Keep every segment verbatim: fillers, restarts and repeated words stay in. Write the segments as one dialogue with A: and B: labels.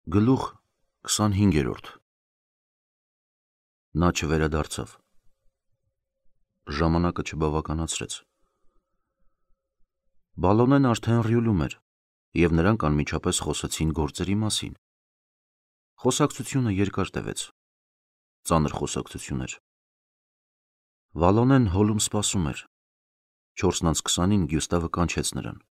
A: Գլուխ քսանհինգերորդ Նա չվերադարձավ։ Ժամանակը չբավականացրեց։ Բալոնեն արդեն ռյուլում էր, և նրանք անմիջապես խոսեցին գործերի մասին։ Խոսակցությունը երկար տևեց։ Ծանր խոսակցություն էր։ Վալոնեն հոլում սպասում էր։ չորսն անց քսանին Գյուստավը կանչեց նրան։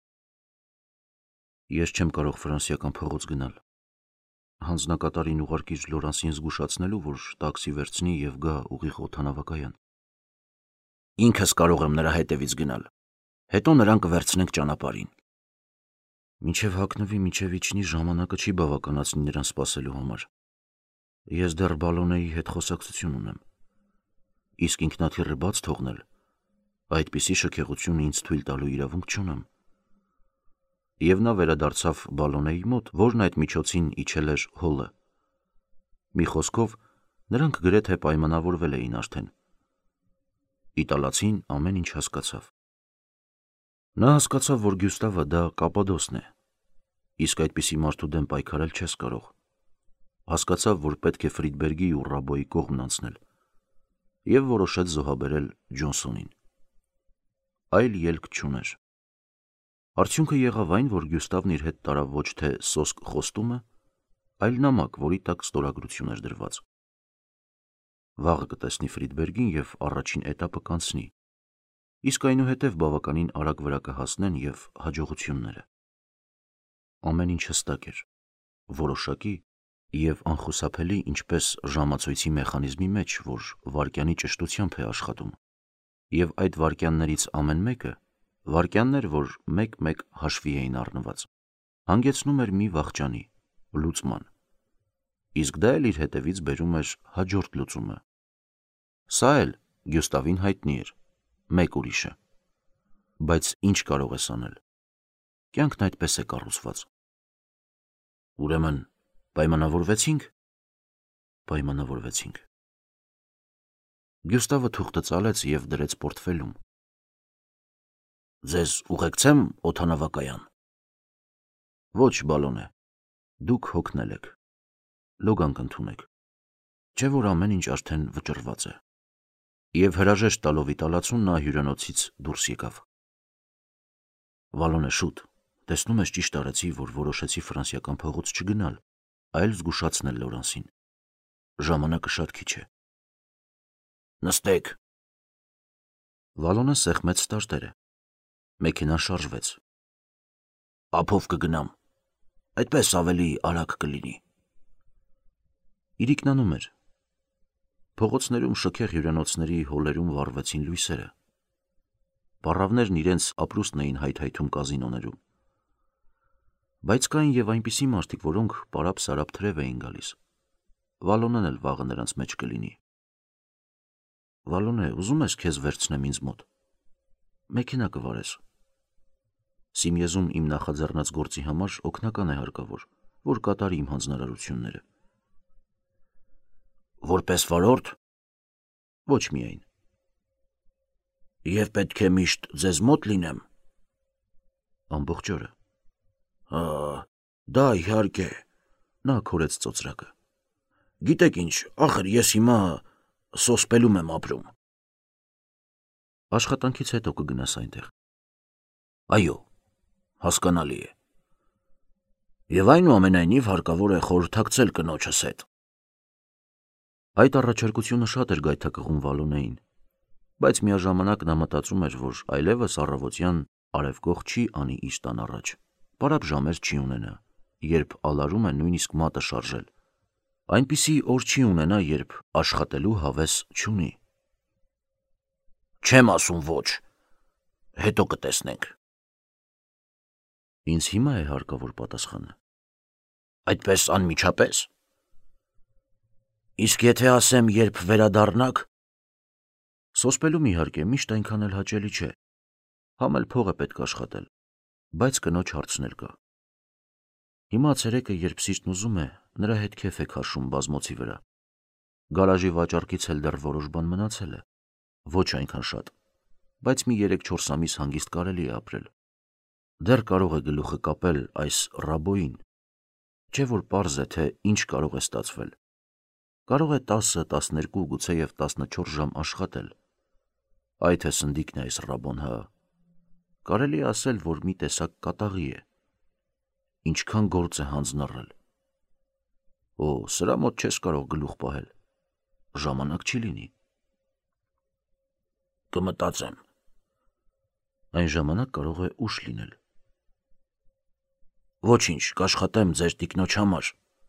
A: Ես չեմ կարող ֆրանսիական փողոց գնալ։ Հանձնակատարին ուղարկիր Լորանսին զգուշացնելու, որ տաքսի վերցնի և գա ուղիղ օդանավակայան։ Ինքս կարող եմ նրա հետևից գնալ, հետո նրան կվերցնենք ճանապարհին։ Մինչև հագնվի, մինչև իջնի, ժամանակը չի բավականացնի նրան սպասելու համար։ Ես դեռ Բալոնեի հետ խոսակցություն ունեմ։ Իսկ ինքնաթիռը բաց թողնել, այդպիսի շքեղությունը ինձ թույլ տալու իրավունք չունեմ։ Եվ նա վերադարձավ Բալոնեի մոտ, որն այդ միջոցին իջել էր հոլը։ Մի խոսքով, նրանք գրեթե պայմանավորվել էին արդեն։ Իտալացին ամեն ինչ հասկացավ։ Նա հասկացավ, որ Գյուստավը դա Կապադոսն է, իսկ այդպիսի մարդու դեմ պայքարել չես կարող։ Հասկացավ, որ պետք է Ֆրիդբերգի ու Ռաբոյի կողմն անցնել, և որոշեց զոհաբերել Ջոնսոնին։ Այլ ելք չուներ։ Արդյունքը եղավ այն, որ Գյուստավն իր հետ տարավ ոչ թե սոսկ խոստումը, այլ նամակ, որի տակ ստորագրություն էր դրված։ Վաղը կտեսնի Ֆրիդբերգին և առաջին էտապը կանցնի, իսկ այնուհետև բավականին արագ վրա կհասնեն և հաջողությունները։ Ամեն ինչ հստակ էր, որոշակի և անխուսափելի, ինչպես ժամացույցի մեխանիզմի մեջ, որ վայրկյանի ճշտությամբ է աշխատում, և այդ վայրկյաններից ամեն մեկը, վայրկյաններ, որ մեկ-մեկ հաշվի էին առնված, հանգեցնում էր մի վախճանի, լուծման, իսկ դա էլ իր հետևից բերում էր հաջորդ լուծումը։ Սա էլ Գյուստավին հայտնի էր, մեկ ուրիշը։ Բայց ինչ կարող ես անել։ Կյանքն այդպես է կառուցված։ Ուրեմն պայմանավորվեցինք։ Պայմանավորվեցինք։ Գյուստավը թուղթը ծալեց և դրեց պորտֆելում։ Ձեզ ուղեկցեմ օդանավակայան։ Ոչ, Բալոնե, դուք հոգնել եք, լոգանք ընդունեք, չէ՞ որ ամեն ինչ արդեն վճռված է։ Եվ հրաժեշտ տալով իտալացուն նա հյուրանոցից դուրս եկավ։ Վալոնե, շուտ, տեսնում ես, ճիշտ արեցի, որ որոշեցի ֆրանսիական փողոց չգնալ, այլ զգուշացնել Լորանսին։ Ժամանակը շատ քիչ է։ Նստեք։ Վալոնը սեղմեց ստարտերը։ Մեքենան շարժվեց։ Ափով կգնամ, այդպես ավելի արագ կլինի։ Իրիկնանում էր։ Փողոցներում շքեղ հյուրանոցների հոլերում վառվեցին լույսերը։ Պառավներն իրենց ապրուստն էին հայթայթում կազինոներում։ Բայց կային և այնպիսի մարդիկ, որոնք պարապ-սարապ թրև էին գալիս։ Վալոնեն էլ վաղը նրանց մեջ կլինի։ Վալոնե, ուզում ես քեզ վերցնեմ ինձ մոտ։ Մեքենա կվարես։ Սիմեզում իմ նախաձեռնած գործի համար օգնական է հարկավոր, որ կատարի իմ հանձնարարությունները։ Որպես վարորդ։ Ոչ միայն։ Եվ պետք է միշտ ձեզ մոտ լինեմ։ Ամբողջ օրը։ Հա, դա իհարկե։ Նա քորեց ծոծրակը։ Գիտեք ինչ, ախր ես հիմա Սոսպելում եմ ապրում։ Աշխատանքից հետո կգնաս այնտեղ։ Այո, հասկանալի է։ Եվ այնուամենայնիվ հարկավոր է խորհրդակցել կնոջս հետ։ Այդ առաջարկությունը շատ էր գայթակղում Վալոնեին, բայց միաժամանակ նա մտածում էր, որ այլևս առավոտյան արևկող չի անի իր տան առաջ, պարապ ժամեր չի ունենա, երբ ալարում է նույնիսկ մատը շարժել, այնպիսի օր չի ունենա, երբ աշխատելու հավես չունի։ Չեմ ասում ոչ, հետո կտեսնենք։ Ինձ հիմա է հարկավոր պատասխանը։ Այդպես անմիջապես։ Իսկ եթե ասեմ, երբ վերադառնաք։ Սոսպելում իհարկե միշտ այնքան էլ հաճելի չէ։ Համ էլ փող է պետք աշխատել, բայց կնոջ հարցն էլ կա։ Հիմա ցերեկը, երբ սիրտն ուզում է, նրա հետ քեֆ է քաշում բազմոցի վրա։ Գարաժի վաճառքից էլ դեռ որոշ բան մնացել է։ Ոչ այնքան շատ, բայց մի երեք-չորս ամիս հանգիստ կարելի է ապրել։ Դեռ կարող է գլուխը կապել այս Ռաբոյին։ Չէ որ պարզ է, թե ինչ կարող է ստացվել։ Կարող է տասը, տասներկու, գուցեև տասնչորս ժամ աշխատել։ Այ թե սնդիկն է այս Ռաբոն, հա։ Կարելի է ասել, որ մի տեսակ կատաղի է։ Ինչքան գործ է հանձնառել։ Օ, սրա մոտ չես կարող գլուխ պահել։ Ժամանակ չի լինի։ Կմտածեմ։ Այն ժամանակ կարող է ուշ լինել։ Ոչինչ, կաշխատեմ ձեր տիկնոջ համար։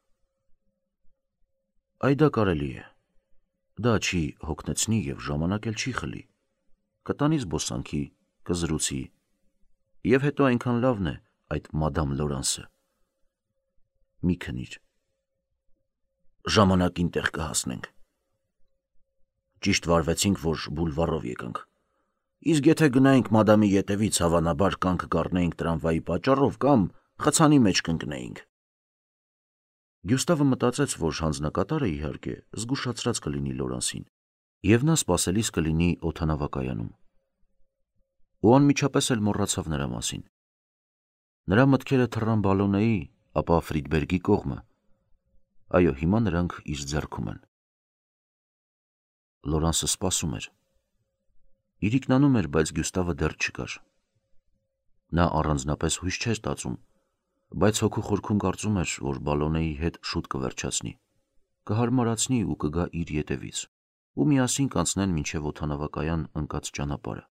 A: Այ դա կարելի է։ Դա չի հոգնեցնի և ժամանակ էլ չի խլի։ Կտանի զբոսանքի, կզրուցի, և հետո այնքան լավն է այդ մադամ Լորանսը։ Մի քնիր։ Ժամանակին տեղ կհասնենք։ Ճիշտ վարվեցինք, որ բուլվարով եկանք։ Իսկ եթե գնայինք մադամի ետևից, հավանաբար կանք կառնեինք տրամվայի պատճառով կամ խցանի մեջ կընկնեինք։ Գյուստավը մտածեց, որ հանձնակատարը, իհարկե, զգուշացրած կլինի Լորանսին, և նա սպասելիս կլինի օդանավակայանում։ Ու անմիջապես էլ մոռացավ նրա մասին։ Նրա մտքերը թռան Բալոնեի, ապա Ֆրիդբերգի կողմը։ Այո, հիմա նրանք իր ձեռքում են։ Լորանսը սպասում էր։ Իրիկնանում էր, բայց Գյուստավը դեռ չկար։ Նա առանձնապես հույս չէր տածում, բայց հոգու խորքում կարծում էր, որ Բալոնեի հետ շուտ կվերջացնի, կհարմարացնի ու կգա իր ետևից, ու միասին կանցնեն մինչև օդանավակայան ընկած ճանապարհը։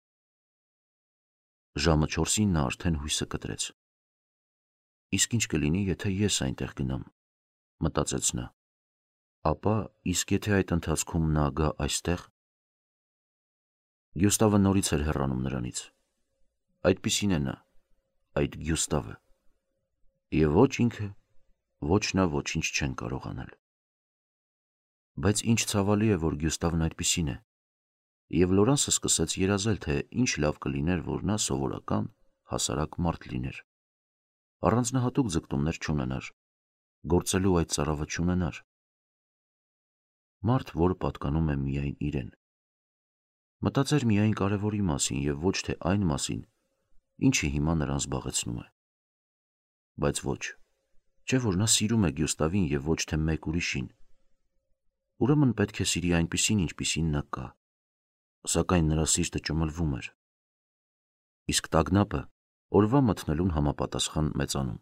A: Ժամը չորսին նա արդեն հույսը կտրեց։ Իսկ ինչ կլինի, եթե ես այնտեղ գնամ, մտածեց նա։ Ապա, իսկ եթե այդ ընթացքում նա գա այստեղ։ Գյուստավը նորից էր հեռանում նրանից։ Այդպիսին է նա, այդ Գյուստավը։ Եվ ոչ ինքը, ոչ նա ոչինչ չեն կարող անել։ Բայց ինչ ցավալի է, որ Գյուստավն այդպիսին է, և Լորանսը սկսեց երազել, թե ինչ լավ կլիներ, որ նա սովորական, հասարակ մարդ լիներ, առանձնահատուկ ձգտումներ չունենար, գործելու այդ ծարավը չունենար։ Մարդ, որը պատկանում է միայն իրեն։ Մտածեր միայն կարևորի մասին և ոչ թե այն մասին, ինչը հիմա նրան զբաղեցնում է։ Բայց ոչ, չէ որ նա սիրում է Գյուստավին և ոչ թե մեկ ուրիշին։ Ուրեմն պետք է սիրի այնպիսին, ինչպիսին նա կա, սակայն նրա սիրտը ճմլվում էր։ Իսկ տագնապը օրվա մթնելուն համապատասխան մեծանում։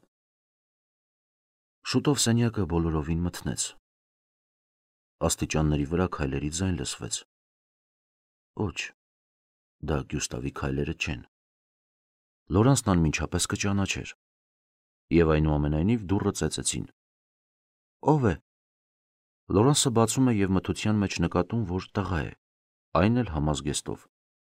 A: Շուտով սենյակը բոլորովին մթնեց։ Աստիճանների վրա քայլերի ձայն լսվեց։ Ոչ, դա Գյուստավի քայլերը չեն։ Լորանսն անմիջապես կճանաչեր։ Եվ այնուամենայնիվ դուռը ծեծեցին։ Ո՞վ է։ Լորանսը բացում է և մթության մեջ նկատում, որ տղա է, այն էլ համազգեստով։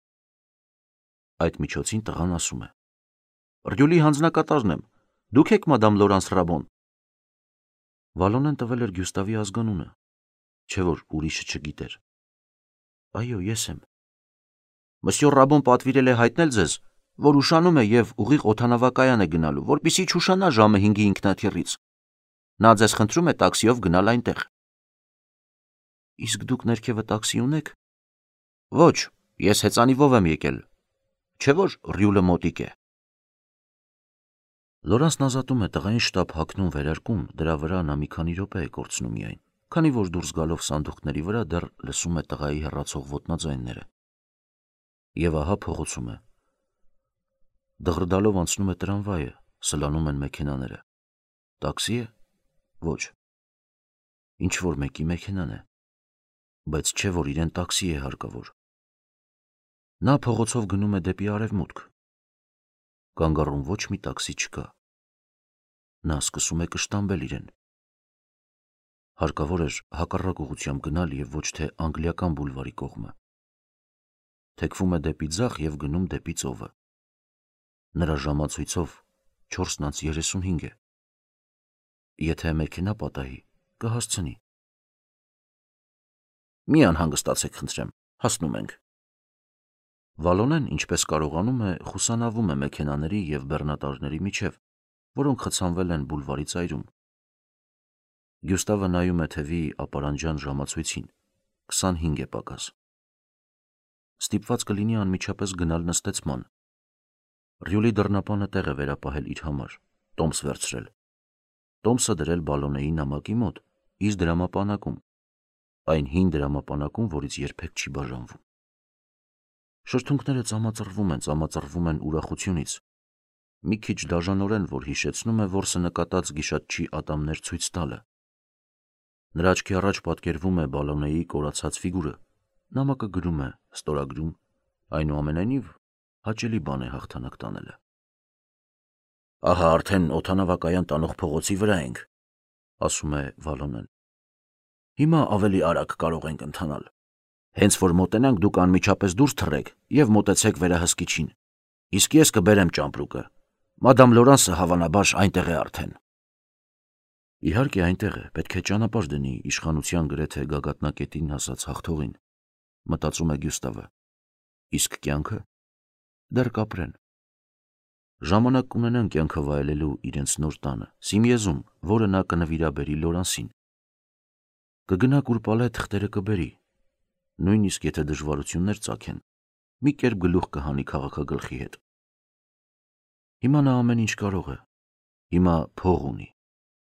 A: Այդ միջոցին տղան ասում է. Ռյուլի հանձնակատարն եմ, դուք եք մադամ Լորանս Ռաբոն։ Վալոնեն տվել էր Գյուստավի ազգանունը, չէ որ ուրիշը չգիտեր։ Այո, ես եմ։ Մսյոր Ռաբոն պատվիրել է հայտնել ձեզ, որ ուշանում է և ուղիղ օդանավակայան է գնալու, որպեսզի չուշանա ժամը հինգի ինքնաթիռից։ Նա ձեզ խնդրում է տաքսիով գնալ այնտեղ։ Իսկ դուք ներքևը տաքսի ունեք։ Ոչ, ես հեծանիվով եմ եկել, չէ որ Ռյուլը մոտիկ է։ Լորանսն ազատում է տղային շտապ հագնում վերարկուն, դրա վրա նա մի քանի րոպե է կորցնում միայն, քանի որ դուրս գալով սանդուղքների վրա դեռ լսում է տղայի հեռացող ոտնաձայնները։ Եվ ահա փողոցում է։ Դղրդալով անցնում է տրամվայը, սլանում են մեքենաները։ Տաքսի է։ Ոչ։ Ինչ որ մեկի մեքենան է, բայց չէ որ իրեն տաքսի է հարկավոր։ Նա փողոցով գնում է դեպի արևմուտք։ Կանգառում ոչ մի տաքսի չկա։ Նա սկսում է կշտամբել իրեն։ Հարկավոր էր հակառակ ուղղությամբ գնալ և ոչ թե անգլիական բուլվարի կողմը։ Թեքվում է դեպի ձախ և գնում դեպի ծովը։ Նրա ժամացույցով չորսն անց երեսունհինգ է։ Եթե մեքենա պատահի, կհասցնի։ Մի անհանգստացեք, խնդրեմ, հասնում ենք։ Վալոնեն, ինչպես կարողանում է, խուսանավում է մեքենաների և բեռնատարների միջև, որոնք խցանվել են բուլվարի ծայրում։ Գյուստավը նայում է թևի ապարանջան ժամացույցին, քսանհինգ է պակաս։ Ստիպված կլինի անմիջապես գնալ նստեցման։ Ռյուլի դռնապանը տեղ է վերապահել իր համար, տոմս վերցրել։ Տոմսը դրել բալոնեի նամակի մոտ, իր դրամապանակում, այն հին դրամապանակում, որից երբեք չի բաժանվում։ Շրթունքները ծամածռվում են, ծամածռվում են ուրախությունից, մի քիչ դաժանորեն, որ հիշեցնում է որսը նկատած գիշատչի ատամներ ցույց տալը։ Նրա աչքի առաջ պատկերվում է բալոնեի կորացած ֆիգուրը, նամակը գրում է, ստորագրում, այնուամենայնիվ հաճելի բան է հաղթանակ տանելը։ Ահա արդեն օդանավակայան տանող փողոցի վրա ենք, ասում է Վալոնեն։ Հիմա ավելի արագ կարող ենք ընթանալ։ Հենց որ մոտենանք, դուք անմիջապես դուրս թռեք եւ մոտեցեք վերահսկիչին։ Իսկ ես կբերեմ ճամպրուկը։ Մադամ Լորանսը հավանաբար այնտեղ է արդեն։ Իհարկե այնտեղ է, պետք է ճանապարհ դնի իշխանության գրեթե գագաթնակետին հասած հաղթողին, մտածում է Գյուստավը։ Իսկ կյանքը դեռ կապրեն։ Ժամանակ կունենան կյանքը վայելելու իրենց նոր տանը, Սիմիեզում, որը նա կնվիրաբերի Լորանսին։ Կգնա կուրպալե թղթերը կբերի, նույնիսկ եթե դժվարություններ ծագեն, մի կերպ գլուխ կհանի քաղաքագլխի հետ։ Հիմա նա ամեն ինչ կարող է, հիմա փող ունի։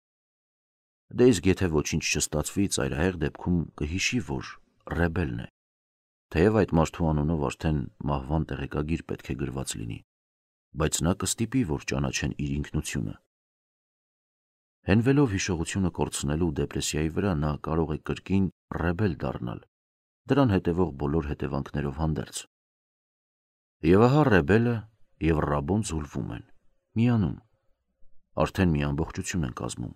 A: Դե իսկ եթե ոչինչ չստացվի, ծայրահեղ դեպքում կհիշի, որ ռեբելն է, թեև այդ մարդու անունով արդեն մահվան տեղեկագիր պետք է գրված լինի, բայց նա կստիպի, որ ճանաչեն իր ինքնությունը։ Հենվելով հիշողությունը կորցնելու դեպրեսիայի վրա, նա կարող է կրկին ռեբել դառնալ, դրան հետևող բոլոր հետևանքներով հանդերձ։ Եվ ահա ռեբելը եւ ռաբոն զուլվում են, միանում, արդեն մի ամբողջություն են կազմում։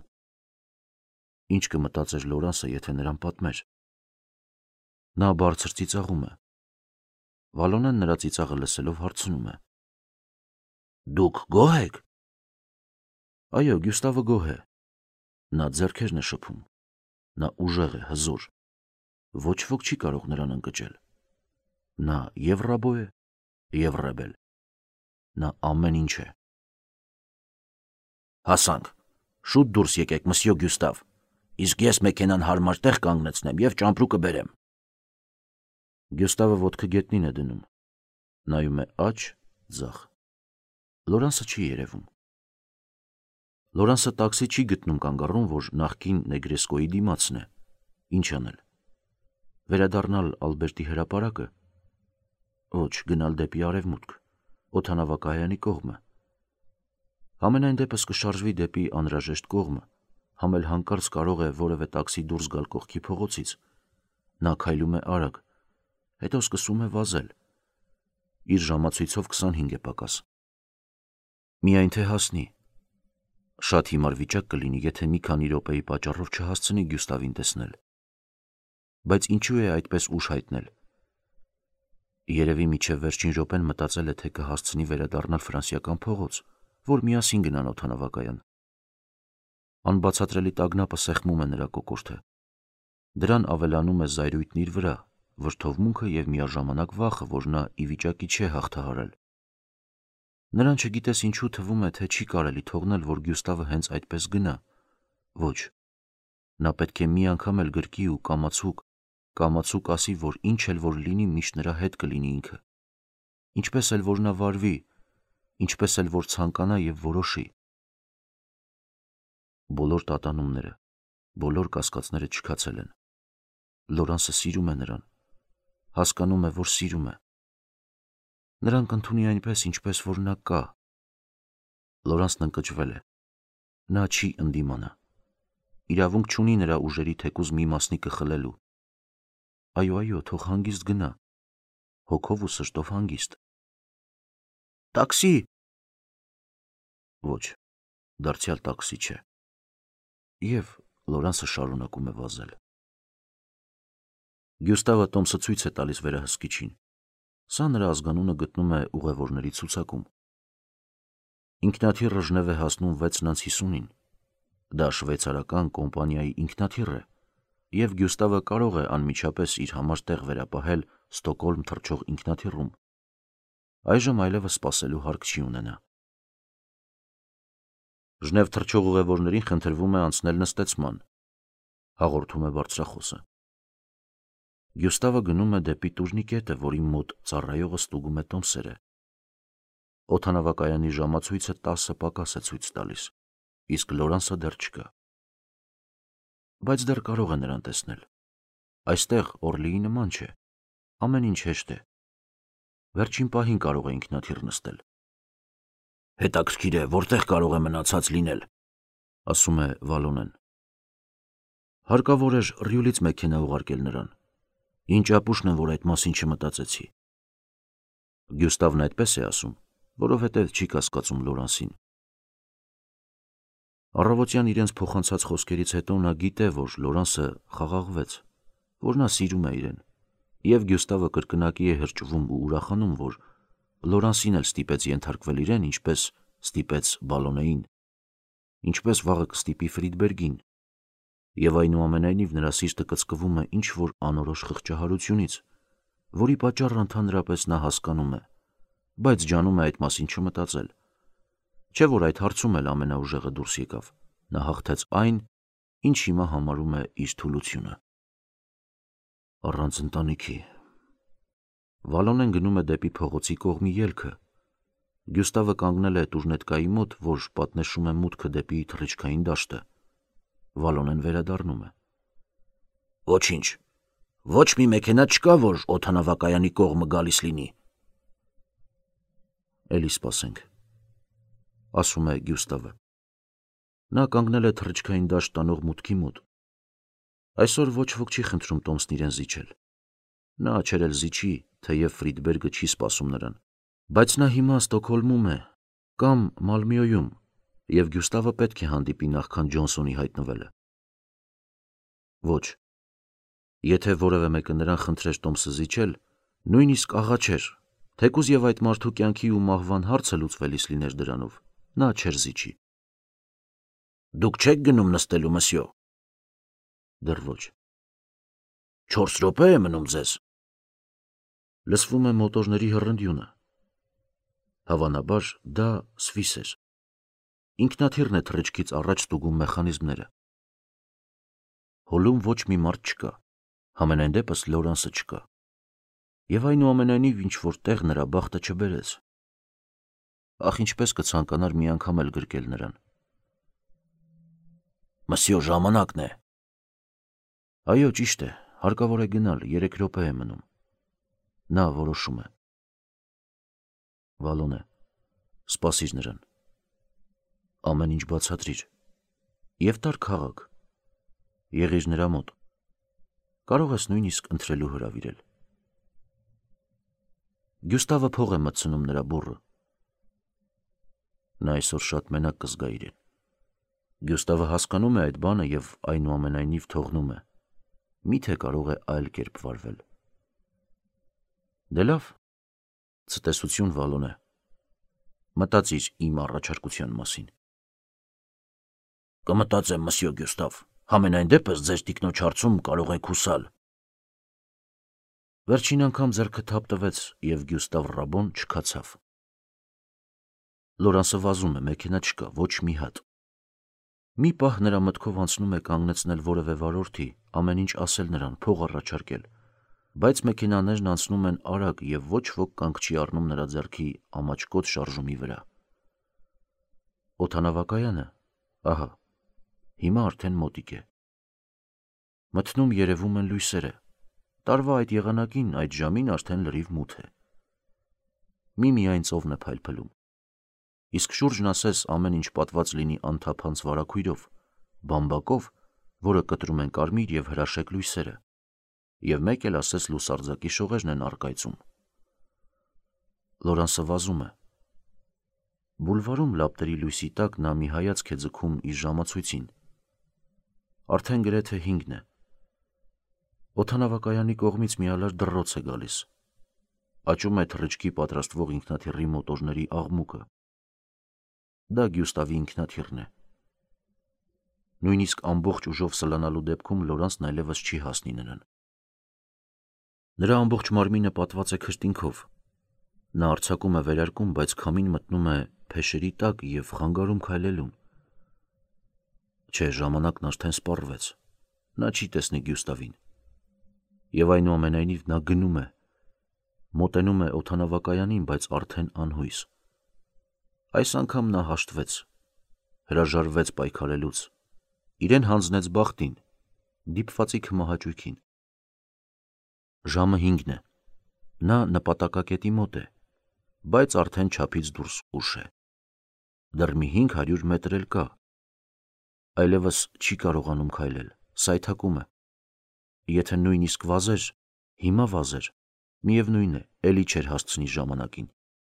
A: Ինչ կմտածեր Լորանսը, եթե նրան պատմեր։ Նա բարձր ծիծաղում է։ Վալոնեն նրա ծիծաղը լսելով հարցնում է. Դուք գոհ եք։ Այո, Գյուստավը գոհ է։ Նա ձեռքերն է շփում։ Նա ուժեղ է, հզոր։ Ոչ ոք չի կարող նրան ընկճել։ Նա եւ ռաբո է, եւ ռեբել։ Նա ամեն ինչ է։ Հասանք։ Շուտ դուրս եկեք, մսյո Գյուստավ։ Իսկ ես մեքենան հարմար տեղ կանգնեցնեմ եւ ճամպրուկը բերեմ։ Գյուստավը ոտքը գետնին է դնում։ Նայում է աջ, ձախ։ Լորանսը չի երևում։ Լորանսը տաքսի չի գտնում կանգառում, որ նախկին Նեգրեսկոյի դիմացն է։ Ինչ անել։ Վերադառնալ Ալբերտի հրապարակը։ Ոչ, գնալ դեպի արևմուտք, օդանավակայանի կողմը։ Համենայն դեպս կշարժվի դեպի անհրաժեշտ կողմը, համ էլ հանկարծ կարող է որևէ տաքսի դուրս գալ կողքի փողոցից։ Նա քայլում է արագ, հետո սկսում է վազել։ Իր ժամացույցով քսանհինգ է պակաս։ Միայն թե հասնի։ Շատ հիմար վիճակ կլինի, եթե մի քանի րոպեի պատճառով չհասցնի Գյուստավին տեսնել։ Բայց ինչու է այդպես ուշ հայտնել։ Երևի մինչև վերջին րոպեն մտածել է, թե կհասցնի վերադառնալ ֆրանսիական փողոց, որ միասին գնան օդանավակայան։ Անբացատրելի տագնապը սեղմում է նրա կոկորդը։ Դրան ավելանում է զայրույթն իր վրա, վրդովմունքը եւ միաժամանակ վախը, որ նա ի վիճակի չէ հաղթահարել։ Նրան չգիտես ինչու թվում է, թե չի կարելի թողնել, որ Գյուստավը հենց այդպես գնա։ Ոչ։ Նա պետք է մի անգամ էլ գրկի ու կամացուկ, կամացուկ ասի, որ ինչ էլ որ լինի, միշտ նրա հետ կլինի ինքը։ Ինչպես էլ որ նա վարվի, ինչպես էլ որ ցանկանա եւ որոշի։ Բոլոր տատանումները, բոլոր կասկածները չքացել են։ Լորանսը սիրում է նրան, հասկանում է, որ սիրում է։ Նրան կընդունի այնպես, ինչպես որ նա կա։ Լորանսն ընկճվել է։ Նա չի ընդդիմանա։ Իրավունք չունի նրա ուժերի թեկուզ մի մասնիկը խլելու։ Այո, այո, թող հանգիստ գնա։ Հոգով ու սրտով հանգիստ։ Տաքսի։ Ոչ, դարձյալ տաքսի չէ։ Եվ Լորանսը շարունակում է վազել։ Գյուստավը տոմսը ցույց է տալիս վերահսկիչին։ Սա նրա ազգանունը գտնում է ուղևորների ցուցակում։ Ինքնաթիռը Ժնև է հասնում վեցն անց հիսունին։ Դա շվեյցարական կոմպանիայի ինքնաթիռ է, եւ Գյուստավը կարող է անմիջապես իր համար տեղ վերապահել Ստոկհոլմ թռչող ինքնաթիռում։ Այժմ այլևս սպասելու հարկ չի ունենա։ Ժնև թռչող ուղևորներին խնդրվում է անցնել նստեցման, հաղորդում է բարձրախոսը։ Գյուստավը գնում է դեպի տուրնիկետը, որի մոտ ծառայողը ստուգում է տոմսերը։ Օդանավակայանի ժամացույցը տասը պակաս է ցույց տալիս, իսկ Լորանսը դեռ չկա։ բայց դեռ կարող է նրան տեսնել։ Այստեղ Օրլիի նման չէ, ամեն ինչ հեշտ է։ Վերջին պահին կարող է ինքնաթիռ նստել։ Հետաքրքիր է, որտեղ կարող է մնացած լինել, ասում է Վալոնեն։ Հարկավոր էր Ռյուլից մեքենա ուղարկել նրան։ Ինչ ապուշն եմ, որ այդ մասին չմտածեցի։ Գյուստավն այդպես է ասում, որովհետև չի կասկածում Լորանսին։ Առավոտյան իրենց փոխանցած խոսքերից հետո նա գիտե, որ Լորանսը խաղաղվեց, որ նա սիրում է իրեն, և Գյուստավը կրկնակի է հրճվում ու ուրախանում, որ Լորանսին էլ ստիպեց ենթարկվել իրեն, ինչպես ստիպեց Վալոնեին, ինչպես վաղը կստիպի Ֆրիդբերգին, և այնուամենայնիվ նրա սիրտը կծկվում է ինչ-որ անորոշ խղճահարությունից, որի պատճառը ընդհանրապես նա հասկանում է, բայց ջանում է այդ մասին չմտածել, չէ որ այդ հարցում էլ ամենաուժեղը դուրս եկավ, նա հաղթեց այն, ինչ հիմա համարում է իր թուլությունը։ Առանց ընտանիքի։ Վալոնեն գնում է դեպի փողոցի կողմի ելքը։ Գյուստավը կանգնել է տուրնետկայի մոտ, որ պատնեշում է մուտքը դեպի թռիչքային դաշտը։ Վալոնեն վերադառնում է։ Ոչինչ, ոչ մի մեքենա չկա, որ օդանավակայանի կողմը գալիս լինի։ Էլի սպասենք, ասում է Գյուստավը։ Նա կանգնել է թռիչքային դաշտ տանող մուտքի մոտ։ Այսօր ոչ ոք չի խնդրում Տոմսն իրեն զիջել։ Նա աչեր էլ զիջի, թեև Ֆրիդբերգը չի սպասում նրան, բայց նա հիմա Ստոկհոլմում է կամ Մալմյոյում, և Գյուստավը պետք է հանդիպի նախքան Ջոնսոնի հայտնվելը։ Ոչ, եթե որևէ մեկը նրան խնդրեր Տոմսը զիջել, նույնիսկ աղաչեր, թեկուզ և այդ մարդու կյանքի ու մահվան հարցը լուծվելիս լիներ դրանով, նա չէր զիջի։ Դուք չեք գնում նստելու, մսյո։ Դեռ ոչ։ Չորս րոպե է մնում ձեզ։ Լսվում է մոտորների հռնդյունը։ Հավանաբար դա Սվիս էր։ Ինքնաթիռն է թռիչքից առաջ ստուգում մեխանիզմները։ Հոլում ոչ մի մարդ չկա, համենայն դեպս Լորանսը չկա, և այնուամենայնիվ ինչ-որ տեղ նրա բախտը չբերեց։ Ախ, ինչպես կցանկանար մի անգամ էլ գրկել նրան։ Մսյո, ժամանակն է։ Այո, ճիշտ է, հարկավոր է գնալ, երեք րոպե է մնում։ Նա որոշում է։ Վալոնե, սպասիր նրան։ Ամեն ինչ բացատրիր։ Եվ տար քաղաք։ Եղիր նրա մոտ։ Կարող ես նույնիսկ ընտրելու հրավիրել։ Գյուստավը փող է մտցնում նրա բուռը։ Նա այսօր շատ մենակ կզգա իրեն։ Գյուստավը հասկանում է այդ բանը և այնուամենայնիվ թողնում է։ Միթե կարող է այլ կերպ վարվել։ Դե լավ, ցտեսություն Վալոնե, մտածիր իմ առաջարկության մասին։ Կմտածեմ, մսյո Գյուստավ, համենայն դեպս ձեր տիկնոջ հարցում կարող եք հուսալ։ Վերջին անգամ ձեռքը թափ տվեց, և Գյուստավ Ռաբոն չքացավ։ Լորանսը վազում է, մեքենա չկա, ոչ մի հատ։ Մի պահ նրա մտքով անցնում է կանգնեցնել որևէ վարորդի, ամեն ինչ ասել նրան, փող առաջարկել, բայց մեքենաներն անցնում են արագ և ոչ ոք կանգ չի առնում նրա ձեռքի ամաչկոտ շարժումի վրա։ Օդանավակայանը, ահա, հիմա արդեն մոտիկ է։ Մթնում երևում են լույսերը, տարվա այդ եղանակին, այդ ժամին արդեն լրիվ մութ է։ Միմիայն ծովն է փայլփլում։ Իսկ շուրջն ասես ամեն ինչ պատված լինի անթափանց վարագույրով, բամբակով, որը կտրում են կարմիր և հրաշեկ լույսերը, և մեկ էլ ասես լուսարձակի շողերն են առկայծում։ Լորանսը վազում է։ Բուլվարում լապտերի լույսի տակ նա մի հայացք է ձգում իր ժամացույցին։ Արդեն գրեթե հինգն է։ Օդանավակայանի կողմից մի ալար դռոց է գալիս։ Աճում է թռիչքի պատրաստվող ինքնաթիռի մոտորների աղմուկը։ Դա Գյուստավի ինքնաթիռն է։ Նույնիսկ ամբողջ ուժով սլանալու դեպքում Լորանսն այլևս չի հասնի նրան։ Նրա ամբողջ մարմինը պատված է քրտինքով։ Նա արձակում է վերարկում, բայց քամին մտնում է փեշերի տակ և խանգարում քայլելուն։ Չէ, ժամանակն արդեն սպառվեց։ Նա չի տեսնի Գյուստավին։ Եվ այնուամենայնիվ նա գնում է, մոտենում է օդանավակայանին, բայց արդեն անհույս։ Այս անգամ նա հաշտվեց, հրաժարվեց պայքարելուց, իրեն հանձնեց բախտին, դիպվածի քմահաճույքին։ Ժամը հինգն է, նա նպատակակետի մոտ է, բայց արդեն չափից դուրս ուշ է։ Դեռ մի հինգ հարյուր մետր էլ կա, այլևս չի կարողանում քայլել, սայթակում է։ Եթե նույնիսկ վազեր, հիմա վազեր, միևնույն է, էլի չէր հասցնի ժամանակին։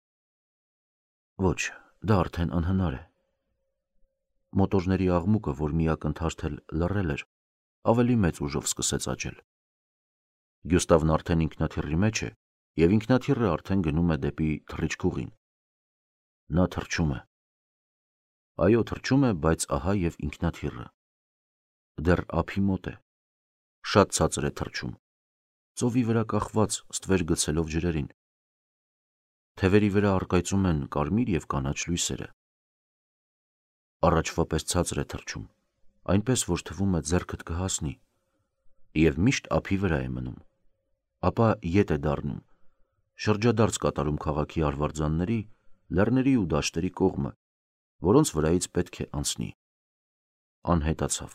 A: Ոչ, դա արդեն անհնար է։ Մոտորների աղմուկը, որ մի ակնթարթ էլ լռել էր, ավելի մեծ ուժով սկսեց աճել։ Գյուստավն արդեն ինքնաթիռի մեջ է, և ինքնաթիռը արդեն գնում է դեպի թռիչքուղին։ Նա թռչում է։ Այո, թռչում է, բայց ահա և ինքնաթիռը։ Դեռ ափի մոտ է։ Շատ ցածր է թռչում, ծովի վրա կախված, ստվեր գցելով ջրերին։ Թևերի վրա առկայծում են կարմիր և կանաչ լույսերը։ Առաջվա պես ցածր է թռչում, այնպես, որ թվում է ձեռքդ կհասնի, և միշտ ափի վրա է մնում, ապա ետ է դառնում, շրջադարձ կատարում քաղաքի արվարձանների, լեռների ու դաշտերի կողմը, որոնց վրայից պետք է անցնի։ Անհետացավ։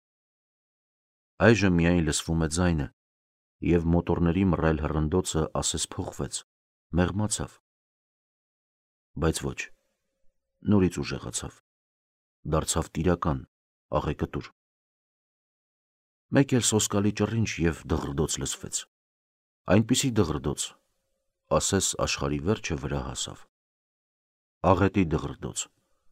A: Այժմ միայն լսվում է ձայնը, և մոտորների մռայլ հռնդոցը ասես փոխվեց, մեղմացավ։ Բայց ոչ, նորից ուժեղացավ, դարձավ տիրական, աղեկտուր։ Մեկ էլ սոսկալի ճռինչ և դղրդոց լսվեց, այնպիսի դղրդոց, ասես աշխարհի վերջը վրա հասավ։ Աղետի դղրդոց։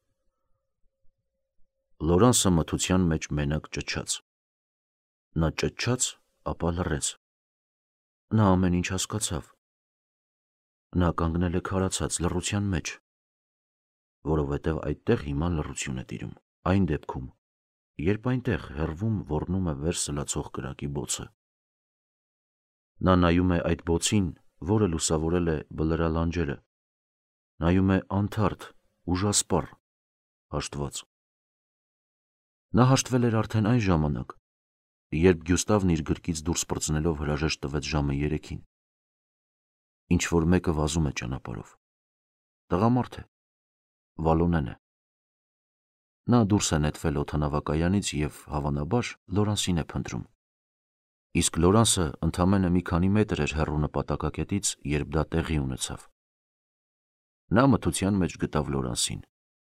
A: Լորանսը մթության մեջ մենակ ճչաց։ Նա ճչաց, ապա լռեց։ Նա ամեն ինչ հասկացավ։ Նա կանգնել է քարացած լռության մեջ, որովհետև այդտեղ հիմա լռություն է տիրում, այն դեպքում, երբ այնտեղ հեռվում ոռնում է վեր սլացող կրակի բոցը։ Նա նայում է այդ բոցին, որը լուսավորել է բլրալանջերը, նայում է անթարթ, ուժասպառ, հաշտված։ Նա հաշտվել էր արդեն այն ժամանակ, երբ Գյուստավն իր գրկից դուրս պրծնելով հրաժեշտ տվեց ժամը երեքին։ Ինչ-որ մեկը վազում է ճանապարհով։ Տղամարդ է, Վալոնեն է։ Նա դուրս է նետվել օդանավակայանից և, հավանաբար, Լորանսին է փնտրում։ Իսկ Լորանսը ընդամենը մի քանի մետր էր հեռու նպատակակետից, երբ դա տեղի ունեցավ։ Նա մթության մեջ գտավ Լորանսին։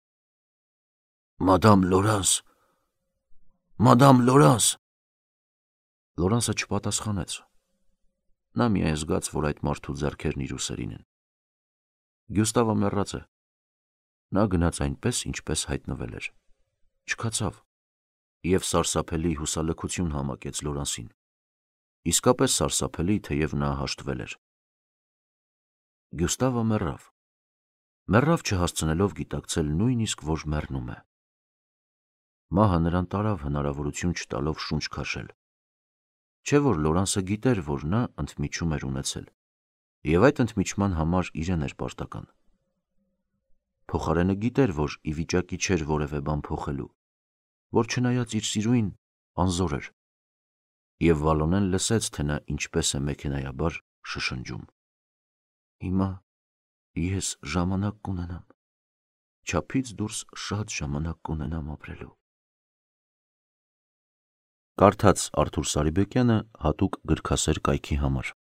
A: «Մադամ Լորանս, մադամ Լորանս»։ Լորանսը չպատասխանեց։ Նա միայն զգաց, որ այդ մարդու ձեռքերն իր ուսերին են։ Գյուստավը մեռած է։ Նա գնաց այնպես, ինչպես հայտնվել էր։ Չքացավ և սարսափելի հուսալքություն համակեց Լորանսին։ Իսկապես սարսափելի, թեև նա հաշտվել էր։ Գյուստավը մեռավ։ Մեռավ չհասցնելով գիտակցել նույնիսկ, որ մեռնում է։ Մահը նրան տարավ հնարավորություն չտալով շունչ քաշել։ Չէ՞ որ Լորանսը գիտեր, որ նա ընդմիջում էր ունեցել, և այդ ընդմիջման համար իրեն էր պարտական։ Փոխարենը գիտեր, որ ի վիճակի չէր որևէ բան փոխելու, որ չնայած իր սիրուին անզոր էր, և Վալոնեն լսեց, թե նա ինչպես է մեքենայաբար շշնջում. «Հիմա ես ժամանակ կունենամ, չափից դուրս շատ ժամանակ կունենամ ապրելու»։ Կարդաց Արթուր Սարիբեկյանը հատուկ գրքասեր կայքի համար։